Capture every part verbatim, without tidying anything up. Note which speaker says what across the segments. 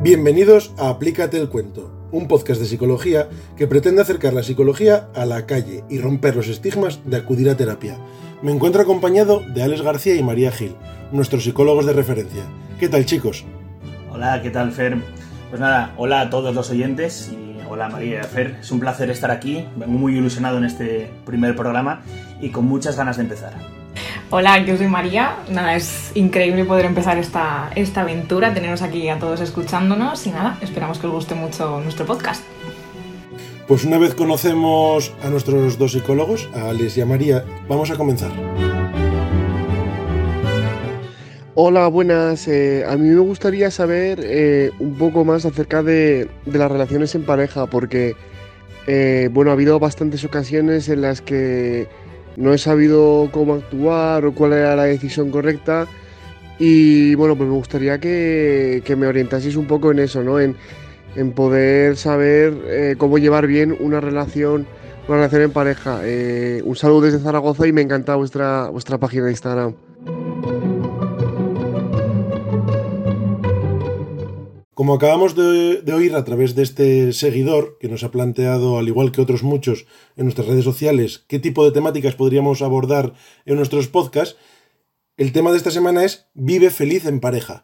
Speaker 1: Bienvenidos a Aplícate el Cuento, un podcast de psicología que pretende acercar la psicología a la calle y romper los estigmas de acudir a terapia. Me encuentro acompañado de Alex García y María Gil, nuestros psicólogos de referencia. ¿Qué tal, chicos?
Speaker 2: Hola, ¿qué tal, Fer? Pues nada, hola a todos los oyentes y hola María y Fer. Es un placer estar aquí, vengo muy ilusionado en este primer programa y con muchas ganas de empezar.
Speaker 3: Hola, yo soy María. Nada, es increíble poder empezar esta, esta aventura, teneros aquí a todos escuchándonos y nada, esperamos que os guste mucho nuestro podcast.
Speaker 1: Pues una vez conocemos a nuestros dos psicólogos, a Alex y a María, vamos a comenzar.
Speaker 4: Hola, buenas. Eh, a mí me gustaría saber eh, un poco más acerca de, de las relaciones en pareja, porque eh, bueno, ha habido bastantes ocasiones en las que no he sabido cómo actuar o cuál era la decisión correcta y bueno, pues me gustaría que, que me orientaseis un poco en eso, ¿no? En, en poder saber eh, cómo llevar bien una relación, una relación en pareja. Eh, un saludo desde Zaragoza y me encanta vuestra, vuestra página de Instagram.
Speaker 1: Como acabamos de, de oír a través de este seguidor, que nos ha planteado, al igual que otros muchos, en nuestras redes sociales, qué tipo de temáticas podríamos abordar en nuestros podcasts, el tema de esta semana es Vive feliz en pareja.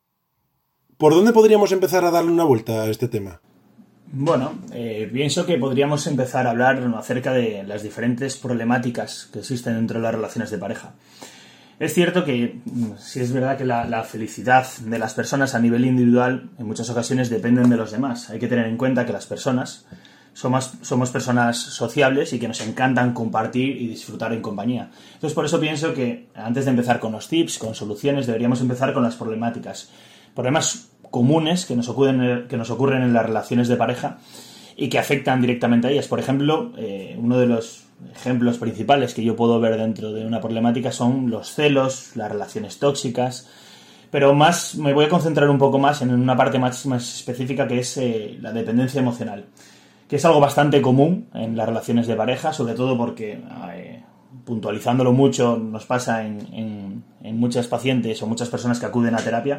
Speaker 1: ¿Por dónde podríamos empezar a darle una vuelta a este tema?
Speaker 2: Bueno, eh, pienso que podríamos empezar a hablar acerca de las diferentes problemáticas que existen dentro de las relaciones de pareja. Es cierto que sí es verdad que la, la felicidad de las personas a nivel individual en muchas ocasiones dependen de los demás. Hay que tener en cuenta que las personas somos, somos personas sociables y que nos encantan compartir y disfrutar en compañía. Entonces por eso pienso que antes de empezar con los tips, con soluciones, deberíamos empezar con las problemáticas. Problemas comunes que nos ocurren, que nos ocurren en las relaciones de pareja y que afectan directamente a ellas. Por ejemplo, eh, uno de los ejemplos principales que yo puedo ver dentro de una problemática son los celos, las relaciones tóxicas, pero más me voy a concentrar un poco más en una parte más, más específica que es eh, la dependencia emocional, que es algo bastante común en las relaciones de pareja, sobre todo porque, eh, puntualizándolo mucho, nos pasa en, en, en muchas pacientes o muchas personas que acuden a terapia,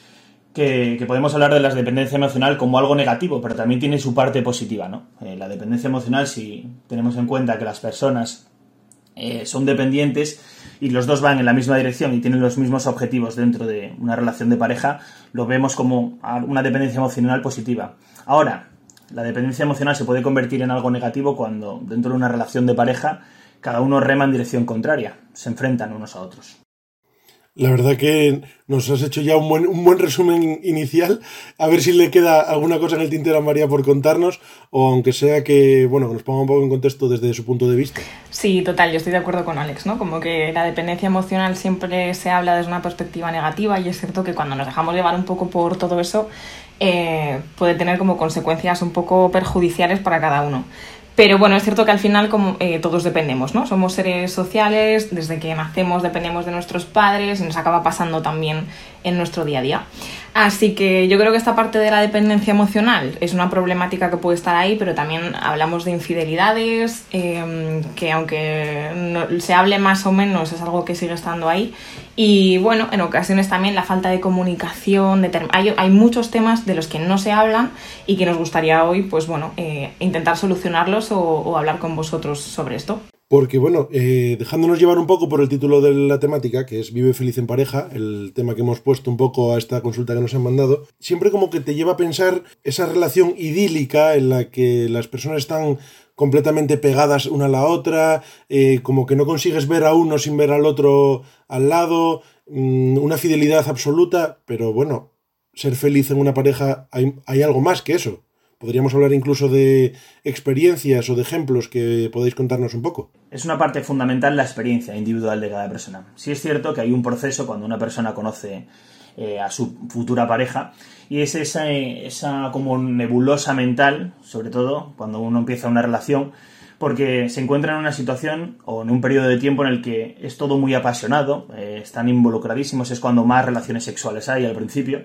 Speaker 2: Que, que podemos hablar de la dependencia emocional como algo negativo, pero también tiene su parte positiva, ¿no? Eh, la dependencia emocional, si tenemos en cuenta que las personas eh, son dependientes y los dos van en la misma dirección y tienen los mismos objetivos dentro de una relación de pareja, lo vemos como una dependencia emocional positiva. Ahora, la dependencia emocional se puede convertir en algo negativo cuando dentro de una relación de pareja cada uno rema en dirección contraria, se enfrentan unos a otros.
Speaker 1: La verdad que nos has hecho ya un buen, un buen resumen inicial. A ver si le queda alguna cosa en el tintero a María por contarnos, o aunque sea que, bueno, que nos ponga un poco en contexto desde su punto de vista.
Speaker 3: Sí, total, yo estoy de acuerdo con Alex, ¿no? Como que la dependencia emocional siempre se habla desde una perspectiva negativa y es cierto que cuando nos dejamos llevar un poco por todo eso eh, puede tener como consecuencias un poco perjudiciales para cada uno. Pero bueno, es cierto que al final como, eh, todos dependemos, ¿no? Somos seres sociales, desde que nacemos dependemos de nuestros padres y nos acaba pasando también en nuestro día a día. Así que yo creo que esta parte de la dependencia emocional es una problemática que puede estar ahí, pero también hablamos de infidelidades, eh, que aunque no, se hable más o menos es algo que sigue estando ahí. Y bueno, en ocasiones también la falta de comunicación, de term- hay, hay muchos temas de los que no se hablan y que nos gustaría hoy, pues bueno, eh, intentar solucionarlos o, o hablar con vosotros sobre esto.
Speaker 1: Porque, bueno, eh, dejándonos llevar un poco por el título de la temática, que es Vive feliz en pareja, el tema que hemos puesto un poco a esta consulta que nos han mandado, siempre como que te lleva a pensar esa relación idílica en la que las personas están completamente pegadas una a la otra, eh, como que no consigues ver a uno sin ver al otro al lado, mmm, una fidelidad absoluta, pero bueno, ser feliz en una pareja hay, hay algo más que eso. Podríamos hablar incluso de experiencias o de ejemplos que podéis contarnos un poco.
Speaker 2: Es una parte fundamental la experiencia individual de cada persona. Sí es cierto que hay un proceso cuando una persona conoce eh, a su futura pareja y es esa, esa como nebulosa mental, sobre todo cuando uno empieza una relación, porque se encuentra en una situación o en un periodo de tiempo en el que es todo muy apasionado, eh, están involucradísimos, es cuando más relaciones sexuales hay al principio.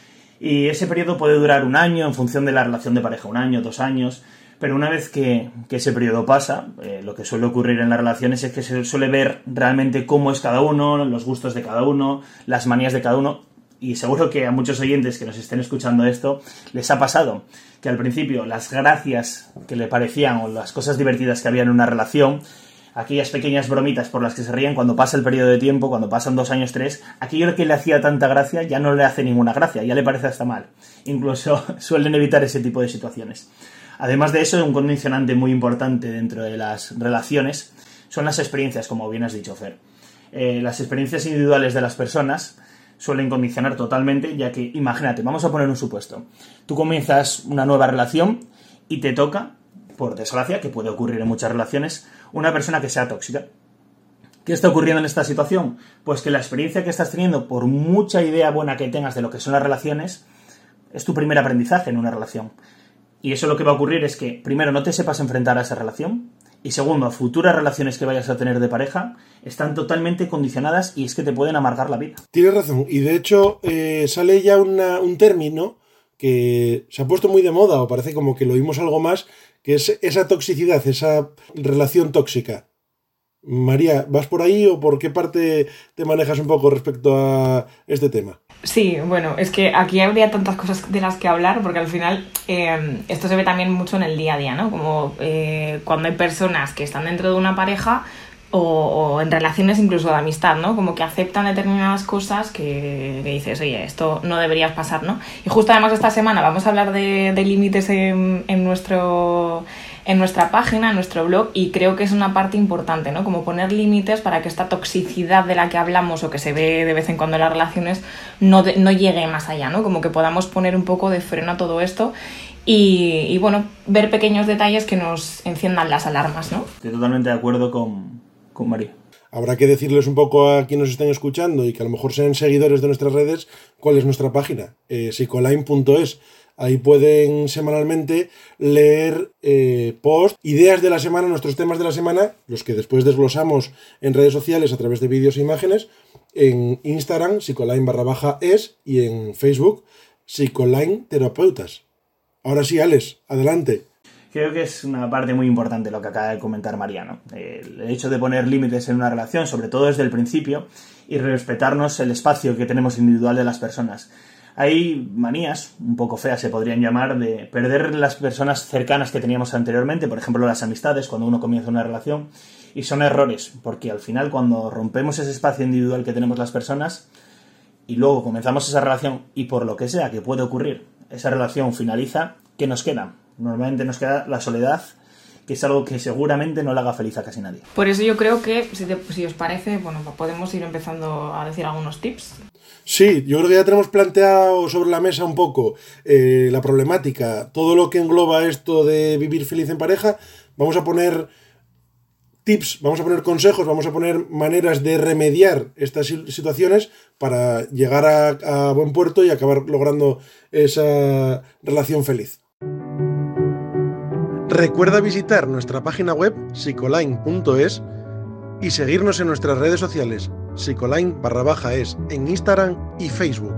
Speaker 2: Y ese periodo puede durar un año en función de la relación de pareja, un año, dos años, pero una vez que, que ese periodo pasa, eh, lo que suele ocurrir en las relaciones es que se suele ver realmente cómo es cada uno, los gustos de cada uno, las manías de cada uno, y seguro que a muchos oyentes que nos estén escuchando esto les ha pasado que al principio las gracias que le parecían o las cosas divertidas que había en una relación, aquellas pequeñas bromitas por las que se ríen cuando pasa el periodo de tiempo, cuando pasan dos años, tres, aquello que le hacía tanta gracia ya no le hace ninguna gracia, ya le parece hasta mal. Incluso suelen evitar ese tipo de situaciones. Además de eso, un condicionante muy importante dentro de las relaciones son las experiencias, como bien has dicho, Fer. Eh, las experiencias individuales de las personas suelen condicionar totalmente, ya que, imagínate, vamos a poner un supuesto. Tú comienzas una nueva relación y te toca, por desgracia, que puede ocurrir en muchas relaciones, una persona que sea tóxica. ¿Qué está ocurriendo en esta situación? Pues que la experiencia que estás teniendo, por mucha idea buena que tengas de lo que son las relaciones, es tu primer aprendizaje en una relación. Y eso lo que va a ocurrir es que, primero, no te sepas enfrentar a esa relación, y segundo, futuras relaciones que vayas a tener de pareja están totalmente condicionadas y es que te pueden amargar la vida.
Speaker 1: Tienes razón, y de hecho eh, sale ya una, un término que se ha puesto muy de moda, o parece como que lo oímos algo más, que es esa toxicidad, esa relación tóxica. María, ¿vas por ahí o por qué parte te manejas un poco respecto a este tema?
Speaker 3: Sí, bueno, es que aquí habría tantas cosas de las que hablar porque al final eh, esto se ve también mucho en el día a día, ¿no? Como eh, cuando hay personas que están dentro de una pareja o, o en relaciones incluso de amistad, ¿no? Como que aceptan determinadas cosas que, que dices, oye, esto no deberías pasar, ¿no? Y justo además esta semana vamos a hablar de, de límites en, en nuestro... en nuestra página, en nuestro blog, y creo que es una parte importante, ¿no? Como poner límites para que esta toxicidad de la que hablamos o que se ve de vez en cuando en las relaciones no, de, no llegue más allá, ¿no? Como que podamos poner un poco de freno a todo esto y, y, bueno, ver pequeños detalles que nos enciendan las alarmas, ¿no?
Speaker 2: Estoy totalmente de acuerdo con, con María.
Speaker 1: Habrá que decirles un poco a quienes nos estén escuchando y que a lo mejor sean seguidores de nuestras redes cuál es nuestra página, eh, psicoline punto es. Ahí pueden semanalmente leer eh, posts, ideas de la semana, nuestros temas de la semana, los que después desglosamos en redes sociales a través de vídeos e imágenes, en Instagram, psicoline barra baja es, y en Facebook, psicoline terapeutas. Ahora sí, Alex, adelante.
Speaker 2: Creo que es una parte muy importante lo que acaba de comentar Mariano. El hecho de poner límites en una relación, sobre todo desde el principio, y respetarnos el espacio que tenemos individual de las personas. Hay manías, un poco feas se podrían llamar, de perder las personas cercanas que teníamos anteriormente, por ejemplo las amistades, cuando uno comienza una relación, y son errores, porque al final cuando rompemos ese espacio individual que tenemos las personas, y luego comenzamos esa relación, y por lo que sea que puede ocurrir, esa relación finaliza, ¿qué nos queda? Normalmente nos queda la soledad, que es algo que seguramente no le haga feliz a casi nadie.
Speaker 3: Por eso yo creo que, si, te, si os parece, bueno, podemos ir empezando a decir algunos tips.
Speaker 1: Sí, yo creo que ya tenemos planteado sobre la mesa un poco eh, la problemática, todo lo que engloba esto de vivir feliz en pareja. Vamos a poner tips, vamos a poner consejos, vamos a poner maneras de remediar estas situaciones para llegar a, a buen puerto y acabar logrando esa relación feliz. Recuerda visitar nuestra página web psicoline punto es y seguirnos en nuestras redes sociales psicoline barra baja es en Instagram y Facebook.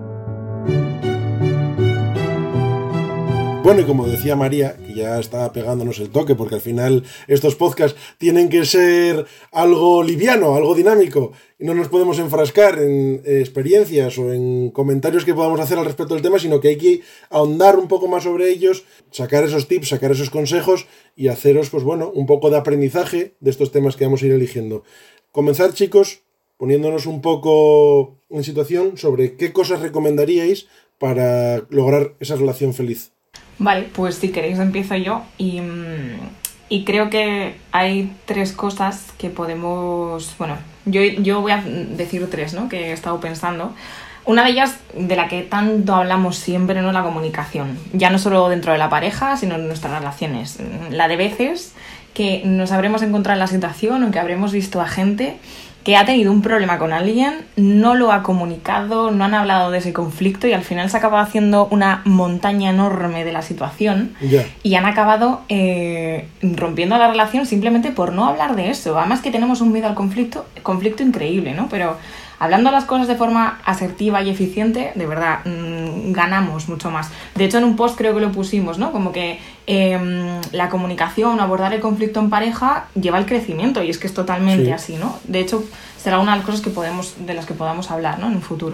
Speaker 1: Bueno, y como decía María, que ya está pegándonos el toque, porque al final estos podcasts tienen que ser algo liviano, algo dinámico, y no nos podemos enfrascar en experiencias o en comentarios que podamos hacer al respecto del tema, sino que hay que ahondar un poco más sobre ellos, sacar esos tips, sacar esos consejos y haceros, pues bueno, un poco de aprendizaje de estos temas que vamos a ir eligiendo. Comenzar, chicos, poniéndonos un poco en situación sobre qué cosas recomendaríais para lograr esa relación feliz.
Speaker 3: Vale, pues si queréis empiezo yo y, y creo que hay tres cosas que podemos... Bueno, yo, yo voy a decir tres, ¿no? Que he estado pensando. Una de ellas, de la que tanto hablamos siempre, ¿no? La comunicación. Ya no solo dentro de la pareja, sino en nuestras relaciones. La de veces que nos habremos encontrado en la situación o que habremos visto a gente que ha tenido un problema con alguien, no lo ha comunicado, no han hablado de ese conflicto y al final se ha acabado haciendo una montaña enorme de la situación
Speaker 1: yeah.
Speaker 3: y han acabado eh, rompiendo la relación simplemente por no hablar de eso. Además que tenemos un miedo al conflicto, conflicto increíble, ¿no? Pero hablando las cosas de forma asertiva y eficiente, de verdad, mmm, ganamos mucho más. De hecho, en un post creo que lo pusimos, ¿no? Como que eh, la comunicación, abordar el conflicto en pareja lleva al crecimiento y es que es totalmente sí. así, ¿no? De hecho, será una de las cosas que podemos, de las que podamos hablar, ¿no? En un futuro.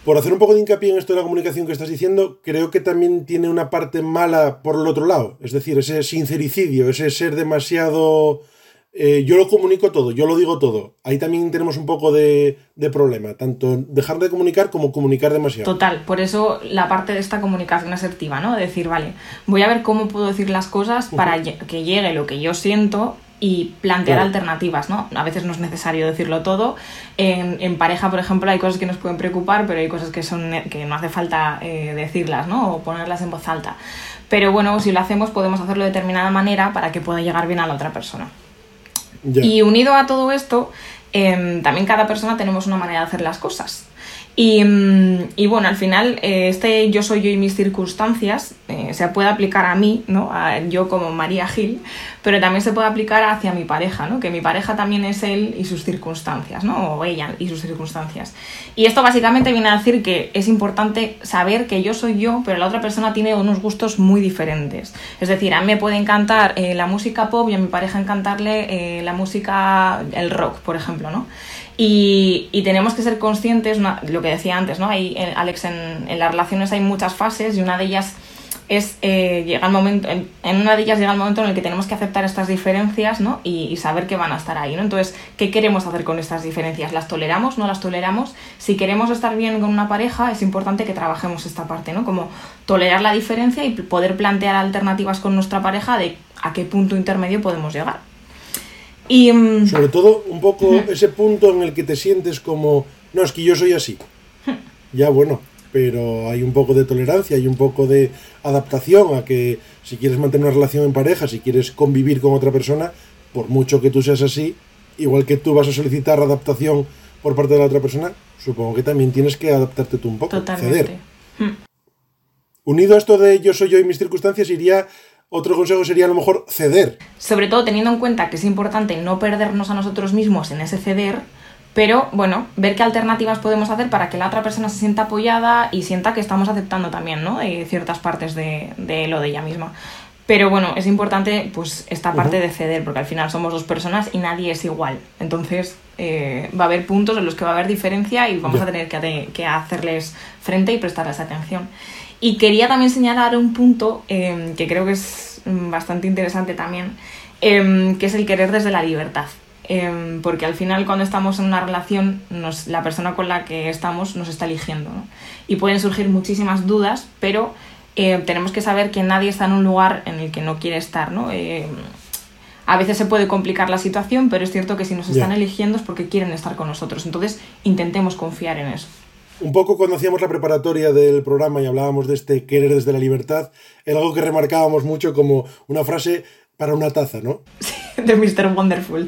Speaker 1: por hacer un poco de hincapié en esto de la comunicación que estás diciendo, creo que también tiene una parte mala por el otro lado. Es decir, ese sincericidio, ese ser demasiado... Eh, yo lo comunico todo, yo lo digo todo. Ahí también tenemos un poco de, de problema, tanto dejar de comunicar como comunicar demasiado.
Speaker 3: Total, por eso la parte de esta comunicación asertiva, ¿no? De decir, vale, voy a ver cómo puedo decir las cosas para uh-huh. que llegue lo que yo siento y plantear claro. alternativas, ¿no? A veces no es necesario decirlo todo. En, en pareja, por ejemplo, hay cosas que nos pueden preocupar, pero hay cosas que, son, que no hace falta eh, decirlas, ¿no? O ponerlas en voz alta. Pero bueno, si lo hacemos, podemos hacerlo de determinada manera para que pueda llegar bien a la otra persona. Yeah. Y unido a todo esto, eh, también cada persona tenemos una manera de hacer las cosas. Y, y bueno, al final, eh, este yo soy yo y mis circunstancias eh, se puede aplicar a mí, ¿no? A yo como María Gil, pero también se puede aplicar hacia mi pareja, ¿no? Que mi pareja también es él y sus circunstancias, ¿no? O ella y sus circunstancias. Y esto básicamente viene a decir que es importante saber que yo soy yo, pero la otra persona tiene unos gustos muy diferentes. Es decir, a mí me puede encantar eh, la música pop y a mi pareja encantarle eh, la música, el rock, por ejemplo, ¿no? Y, y tenemos que ser conscientes, una, lo que decía antes, ¿no? Hay, Alex, en, en las relaciones hay muchas fases y una de ellas es eh, llega el momento, en, en una de ellas llega el momento en el que tenemos que aceptar estas diferencias, ¿no? Y, y saber que van a estar ahí, ¿no? Entonces, ¿qué queremos hacer con estas diferencias? ¿Las toleramos? ¿No las toleramos? Si queremos estar bien con una pareja, es importante que trabajemos esta parte, ¿no? Como tolerar la diferencia y poder plantear alternativas con nuestra pareja de a qué punto intermedio podemos llegar. Y, um,
Speaker 1: sobre todo un poco uh-huh. ese punto en el que te sientes como no, es que yo soy así uh-huh. ya bueno, pero hay un poco de tolerancia, hay un poco de adaptación a que si quieres mantener una relación en pareja, si quieres convivir con otra persona, por mucho que tú seas así, igual que tú vas a solicitar adaptación por parte de la otra persona, supongo que también tienes que adaptarte tú un poco.
Speaker 3: Totalmente.
Speaker 1: Ceder uh-huh. Unido a esto de yo soy yo y mis circunstancias, iría otro consejo sería a lo mejor ceder.
Speaker 3: Sobre todo teniendo en cuenta que es importante no perdernos a nosotros mismos en ese ceder, pero bueno, ver qué alternativas podemos hacer para que la otra persona se sienta apoyada y sienta que estamos aceptando también, ¿no? Eh, ciertas partes de, de lo de ella misma. Pero bueno, es importante pues esta parte uh-huh. de ceder, porque al final somos dos personas y nadie es igual. Entonces eh, va a haber puntos en los que va a haber diferencia y vamos yeah. a tener que, que hacerles frente y prestarles atención. Y quería también señalar un punto eh, que creo que es bastante interesante también, eh, que es el querer desde la libertad. Eh, porque al final cuando estamos en una relación, nos, la persona con la que estamos nos está eligiendo, ¿no? Y pueden surgir muchísimas dudas, pero eh, tenemos que saber que nadie está en un lugar en el que no quiere estar, ¿no? Eh, a veces se puede complicar la situación, pero es cierto que si nos están yeah. eligiendo es porque quieren estar con nosotros. Entonces intentemos confiar en eso.
Speaker 1: Un poco cuando hacíamos la preparatoria del programa y hablábamos de este querer desde la libertad, era algo que remarcábamos mucho como una frase para una taza, ¿no?
Speaker 3: Sí, de mister Wonderful.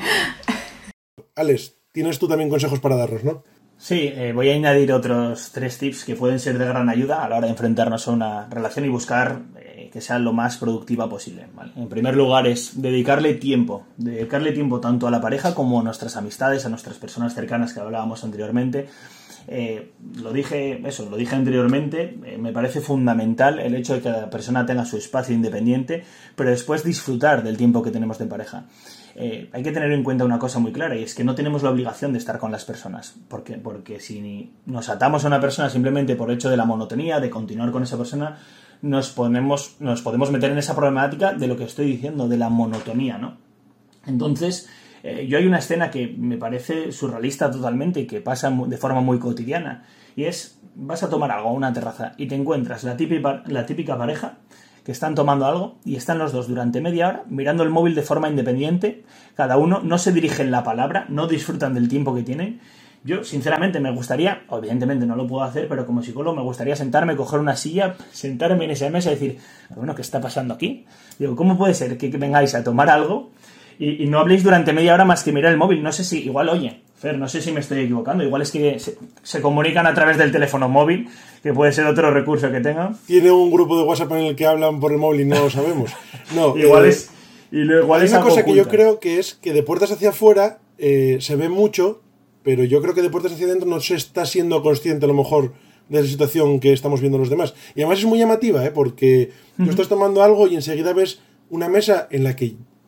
Speaker 1: Alex, tienes tú también consejos para darnos, ¿no?
Speaker 2: Sí, eh, voy a añadir otros tres tips que pueden ser de gran ayuda a la hora de enfrentarnos a una relación y buscar eh, que sea lo más productiva posible, ¿vale? En primer lugar es dedicarle tiempo, dedicarle tiempo tanto a la pareja como a nuestras amistades, a nuestras personas cercanas que hablábamos anteriormente. Eh, lo dije eso, lo dije anteriormente, eh, me parece fundamental el hecho de que cada persona tenga su espacio independiente, pero después disfrutar del tiempo que tenemos de pareja. Eh, hay que tener en cuenta una cosa muy clara, y es que no tenemos la obligación de estar con las personas. ¿Por qué? Porque si nos atamos a una persona simplemente por el hecho de la monotonía, de continuar con esa persona, nos, ponemos, nos podemos meter en esa problemática de lo que estoy diciendo, de la monotonía, ¿no? Entonces, eh, yo hay una escena que me parece surrealista totalmente y que pasa de forma muy cotidiana, y es, vas a tomar algo a una terraza y te encuentras la típica, la típica pareja que están tomando algo y están los dos durante media hora mirando el móvil de forma independiente, cada uno no se dirigen la palabra, no disfrutan del tiempo que tienen. Yo, sinceramente, me gustaría, evidentemente no lo puedo hacer, pero como psicólogo me gustaría sentarme, coger una silla, sentarme en esa mesa y decir, bueno, ¿qué está pasando aquí? Digo, ¿cómo puede ser que vengáis a tomar algo y, y no habléis durante media hora más que mirar el móvil? No sé si, igual, oye, Fer, no sé si me estoy equivocando, igual es que se, se comunican a través del teléfono móvil, que puede ser otro recurso que tengan.
Speaker 1: Tiene un grupo de WhatsApp en el que hablan por el móvil y no lo sabemos. No,
Speaker 2: igual
Speaker 1: eh,
Speaker 2: es... Y lo igual
Speaker 1: hay
Speaker 2: es
Speaker 1: una cosa
Speaker 2: oculta.
Speaker 1: Que yo creo que es que de puertas hacia afuera eh, se ve mucho, pero yo creo que de puertas hacia adentro no se está siendo consciente a lo mejor de la situación que estamos viendo los demás. Y además es muy llamativa, ¿eh? Porque uh-huh. tú estás tomando algo y enseguida ves una mesa en la que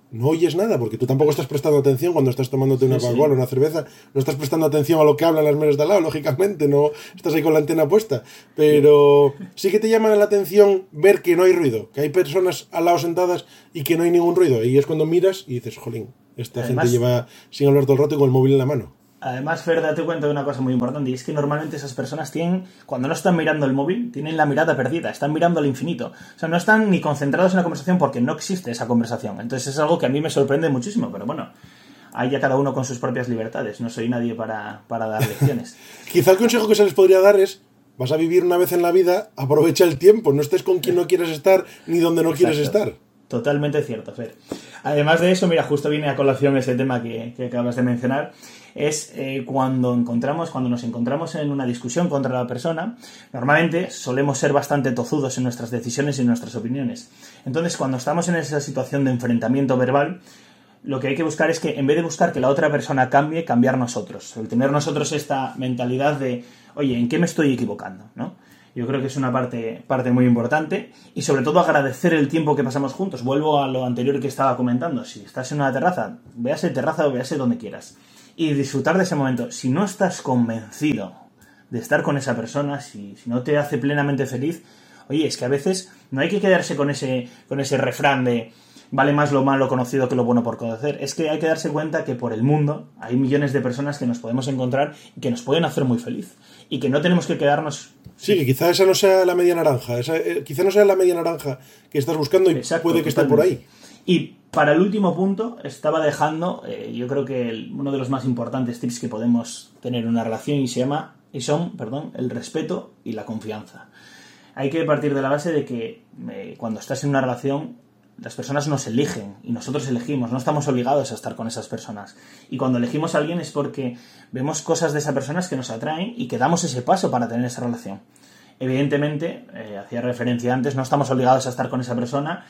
Speaker 1: no oyes nada, porque tú tampoco estás prestando atención cuando estás tomándote una
Speaker 2: Sí,
Speaker 1: Coca-Cola o
Speaker 2: sí.
Speaker 1: una cerveza, no estás prestando atención a lo que hablan las mesas de al lado, lógicamente, no estás ahí con la antena puesta, pero sí que te llama la atención ver que no hay ruido, que hay personas al lado sentadas y que no hay ningún ruido, y es cuando miras y dices, jolín, esta
Speaker 2: Además,
Speaker 1: gente lleva sin hablar todo el rato y con el móvil en la mano.
Speaker 2: Además, Fer, date cuenta de una cosa muy importante, y es que normalmente esas personas tienen, cuando no están mirando el móvil, tienen la mirada perdida, están mirando al infinito. O sea, no están ni concentrados en la conversación porque no existe esa conversación. Entonces es algo que a mí me sorprende muchísimo, pero bueno, hay ya cada uno con sus propias libertades, no soy nadie para, para dar lecciones.
Speaker 1: Quizá el consejo que se les podría dar es, vas a vivir una vez en la vida, aprovecha el tiempo, no estés con quien no quieres estar ni donde no
Speaker 2: Exacto.
Speaker 1: quieres estar.
Speaker 2: Totalmente cierto, Fer. Además de eso, mira, justo viene a colación ese tema que, que acabas de mencionar, es eh, cuando encontramos, cuando nos encontramos en una discusión contra la persona, normalmente solemos ser bastante tozudos en nuestras decisiones y en nuestras opiniones. Entonces, cuando estamos en esa situación de enfrentamiento verbal, lo que hay que buscar es que, en vez de buscar que la otra persona cambie, cambiar nosotros. El tener nosotros esta mentalidad de, oye, ¿en qué me estoy equivocando?, ¿no? Yo creo que es una parte, parte muy importante y sobre todo agradecer el tiempo que pasamos juntos. Vuelvo a lo anterior que estaba comentando. Si estás en una terraza, véase terraza o véase donde quieras. Y disfrutar de ese momento. Si no estás convencido de estar con esa persona, si, si no te hace plenamente feliz, oye, es que a veces no hay que quedarse con ese, con ese refrán de vale más lo malo conocido que lo bueno por conocer. Es que hay que darse cuenta que por el mundo hay millones de personas que nos podemos encontrar y que nos pueden hacer muy feliz. Y que no tenemos que quedarnos...
Speaker 1: Sí, que quizá esa no sea la media naranja, esa, eh, quizá no sea la media naranja que estás buscando y
Speaker 2: Exacto,
Speaker 1: puede que
Speaker 2: totalmente.
Speaker 1: esté por ahí.
Speaker 2: Y para el último punto, estaba dejando, eh, yo creo que el, uno de los más importantes tips que podemos tener en una relación y se llama, y son, perdón, el respeto y la confianza. Hay que partir de la base de que eh, cuando estás en una relación, las personas nos eligen y nosotros elegimos, no estamos obligados a estar con esas personas. Y cuando elegimos a alguien es porque vemos cosas de esas personas que nos atraen y que damos ese paso para tener esa relación. Evidentemente, eh, hacía referencia antes, no estamos obligados a estar con esa persona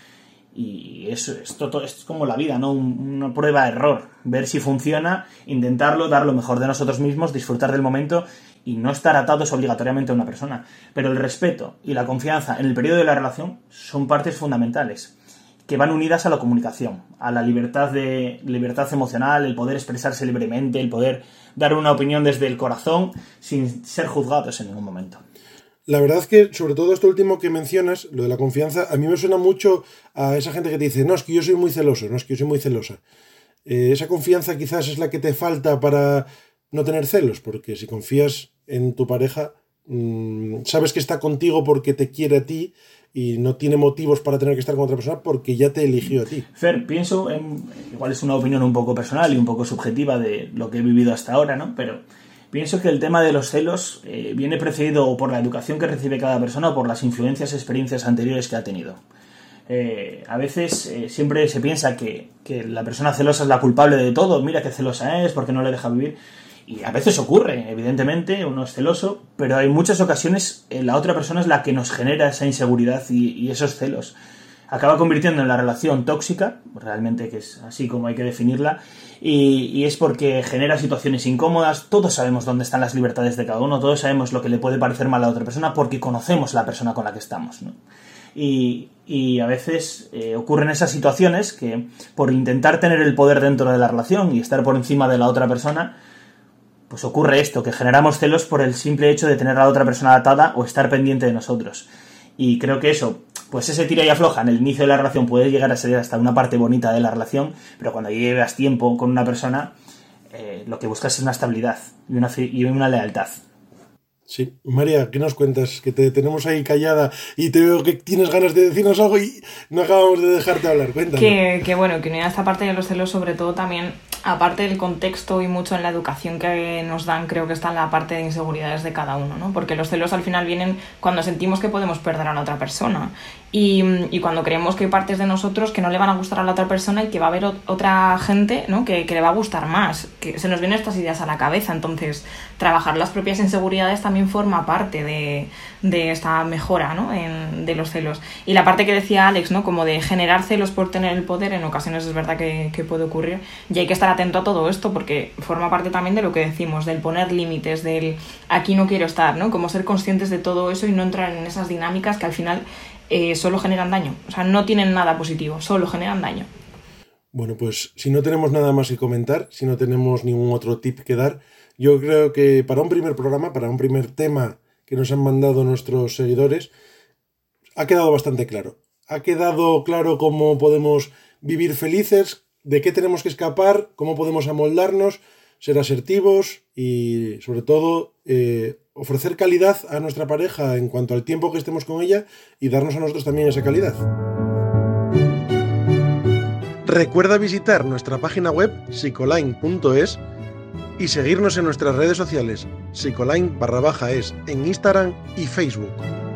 Speaker 2: y eso, esto es como la vida, ¿no? Una prueba-error, ver si funciona, intentarlo, dar lo mejor de nosotros mismos, disfrutar del momento y no estar atados obligatoriamente a una persona. Pero el respeto y la confianza en el periodo de la relación son partes fundamentales que van unidas a la comunicación, a la libertad de libertad emocional, el poder expresarse libremente, el poder dar una opinión desde el corazón sin ser juzgados en ningún momento.
Speaker 1: La verdad es que, sobre todo esto último que mencionas, lo de la confianza, a mí me suena mucho a esa gente que te dice, no, es que yo soy muy celoso, no, es que yo soy muy celosa. Eh, esa confianza quizás es la que te falta para no tener celos, porque si confías en tu pareja, mmm, sabes que está contigo porque te quiere a ti y no tiene motivos para tener que estar con otra persona porque ya te eligió a ti.
Speaker 2: Fer, pienso, en, igual es una opinión un poco personal y un poco subjetiva de lo que he vivido hasta ahora, ¿no? Pero pienso que el tema de los celos eh, viene precedido o por la educación que recibe cada persona o por las influencias y experiencias anteriores que ha tenido. Eh, a veces eh, siempre se piensa que, que la persona celosa es la culpable de todo, mira qué celosa es, porque no le deja vivir. Y a veces ocurre, evidentemente, uno es celoso, pero hay muchas ocasiones eh, la otra persona es la que nos genera esa inseguridad y, y esos celos. Acaba convirtiendo en la relación tóxica, realmente que es así como hay que definirla, y, y es porque genera situaciones incómodas. Todos sabemos dónde están las libertades de cada uno, todos sabemos lo que le puede parecer mal a la otra persona porque conocemos la persona con la que estamos, ¿no? Y, y a veces eh, ocurren esas situaciones que por intentar tener el poder dentro de la relación y estar por encima de la otra persona, pues ocurre esto, que generamos celos por el simple hecho de tener a la otra persona atada o estar pendiente de nosotros. Y creo que eso, pues ese tira y afloja en el inicio de la relación puede llegar a ser hasta una parte bonita de la relación, pero cuando llevas tiempo con una persona, eh, lo que buscas es una estabilidad y una, y una lealtad.
Speaker 1: Sí, María, ¿qué nos cuentas? Que te tenemos ahí callada y te veo que tienes ganas de decirnos algo y no acabamos de dejarte hablar. Cuéntanos.
Speaker 3: Que, que bueno, que unida a esta parte de los celos, sobre todo también, aparte del contexto y mucho en la educación que nos dan, creo que está en la parte de inseguridades de cada uno, ¿no? Porque los celos al final vienen cuando sentimos que podemos perder a la otra persona y, y cuando creemos que hay partes de nosotros que no le van a gustar a la otra persona y que va a haber o- otra gente, ¿no? que, que le va a gustar más, que se nos vienen estas ideas a la cabeza. Entonces, trabajar las propias inseguridades también forma parte de, de esta mejora, ¿no? en, de los celos. Y la parte que decía Alex, ¿no? Como de generar celos por tener el poder, en ocasiones es verdad que, que puede ocurrir y hay que estar atento a todo esto porque forma parte también de lo que decimos, del poner límites, del aquí no quiero estar, ¿no? Como ser conscientes de todo eso y no entrar en esas dinámicas que al final eh, solo generan daño. O sea, no tienen nada positivo, solo generan daño.
Speaker 1: Bueno, pues si no tenemos nada más que comentar, si no tenemos ningún otro tip que dar, yo creo que para un primer programa, para un primer tema que nos han mandado nuestros seguidores, ha quedado bastante claro. Ha quedado claro cómo podemos vivir felices, de qué tenemos que escapar, cómo podemos amoldarnos, ser asertivos y, sobre todo, eh, ofrecer calidad a nuestra pareja en cuanto al tiempo que estemos con ella y darnos a nosotros también esa calidad. Recuerda visitar nuestra página web psicoline punto es y seguirnos en nuestras redes sociales psicoline barra baja es en Instagram y Facebook.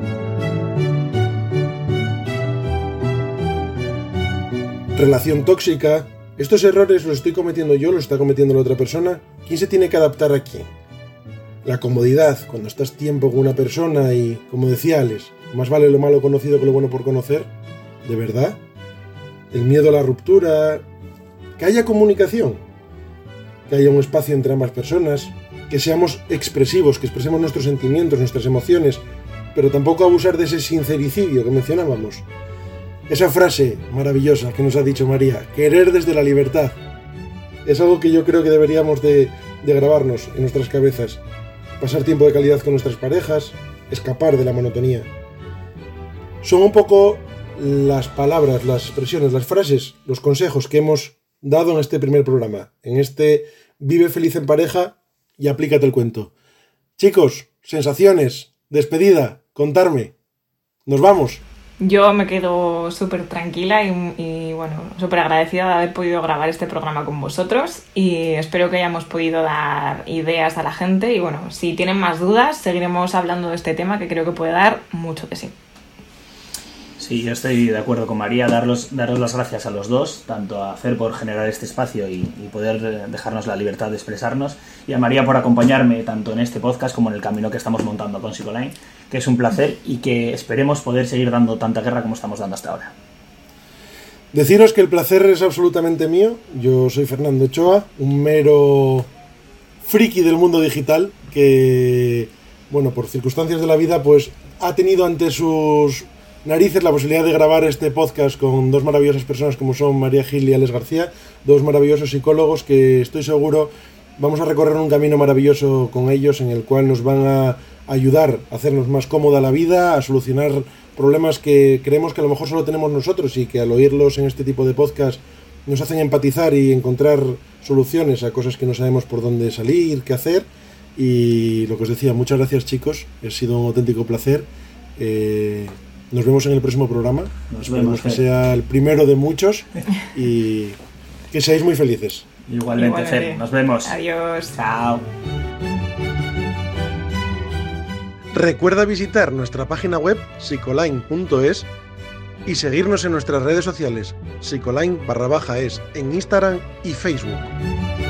Speaker 1: Relación tóxica. Estos errores los estoy cometiendo yo, los está cometiendo la otra persona. ¿Quién se tiene que adaptar a quién? La comodidad, cuando estás tiempo con una persona y, como decía Alex, más vale lo malo conocido que lo bueno por conocer. ¿De verdad? El miedo a la ruptura. Que haya comunicación. Que haya un espacio entre ambas personas. Que seamos expresivos, que expresemos nuestros sentimientos, nuestras emociones. Pero tampoco abusar de ese sincericidio que mencionábamos. Esa frase maravillosa que nos ha dicho María, querer desde la libertad, es algo que yo creo que deberíamos de, de grabarnos en nuestras cabezas. Pasar tiempo de calidad con nuestras parejas, escapar de la monotonía. Son un poco las palabras, las expresiones, las frases, los consejos que hemos dado en este primer programa, en este Vive feliz en pareja y aplícate el cuento. Chicos, sensaciones, despedida, contarme. Nos vamos.
Speaker 3: Yo me quedo súper tranquila y, y bueno, súper agradecida de haber podido grabar este programa con vosotros y espero que hayamos podido dar ideas a la gente y bueno, si tienen más dudas seguiremos hablando de este tema que creo que puede dar mucho de sí.
Speaker 2: Sí, yo estoy de acuerdo con María, daros, daros las gracias a los dos, tanto a Fer por generar este espacio y, y poder dejarnos la libertad de expresarnos, y a María por acompañarme tanto en este podcast como en el camino que estamos montando con Psicoline, que es un placer y que esperemos poder seguir dando tanta guerra como estamos dando hasta ahora.
Speaker 1: Deciros que el placer es absolutamente mío. Yo soy Fernando Ochoa, un mero friki del mundo digital que, bueno, por circunstancias de la vida, pues ha tenido ante sus narices la posibilidad de grabar este podcast con dos maravillosas personas como son María Gil y Alex García, dos maravillosos psicólogos que estoy seguro vamos a recorrer un camino maravilloso con ellos en el cual nos van a ayudar a hacernos más cómoda la vida, a solucionar problemas que creemos que a lo mejor solo tenemos nosotros y que al oírlos en este tipo de podcast nos hacen empatizar y encontrar soluciones a cosas que no sabemos por dónde salir, qué hacer. Y lo que os decía, muchas gracias chicos, ha sido un auténtico placer. Eh, nos vemos en el próximo programa,
Speaker 2: nos
Speaker 1: esperemos
Speaker 2: vemos,
Speaker 1: que
Speaker 2: Fer.
Speaker 1: sea el primero de muchos y que seáis muy felices.
Speaker 2: Igualmente,
Speaker 3: Igualmente.
Speaker 2: Fer, nos vemos.
Speaker 3: Adiós.
Speaker 2: Chao.
Speaker 1: Recuerda visitar nuestra página web psicoline punto es y seguirnos en nuestras redes sociales psicoline barra baja es en Instagram y Facebook.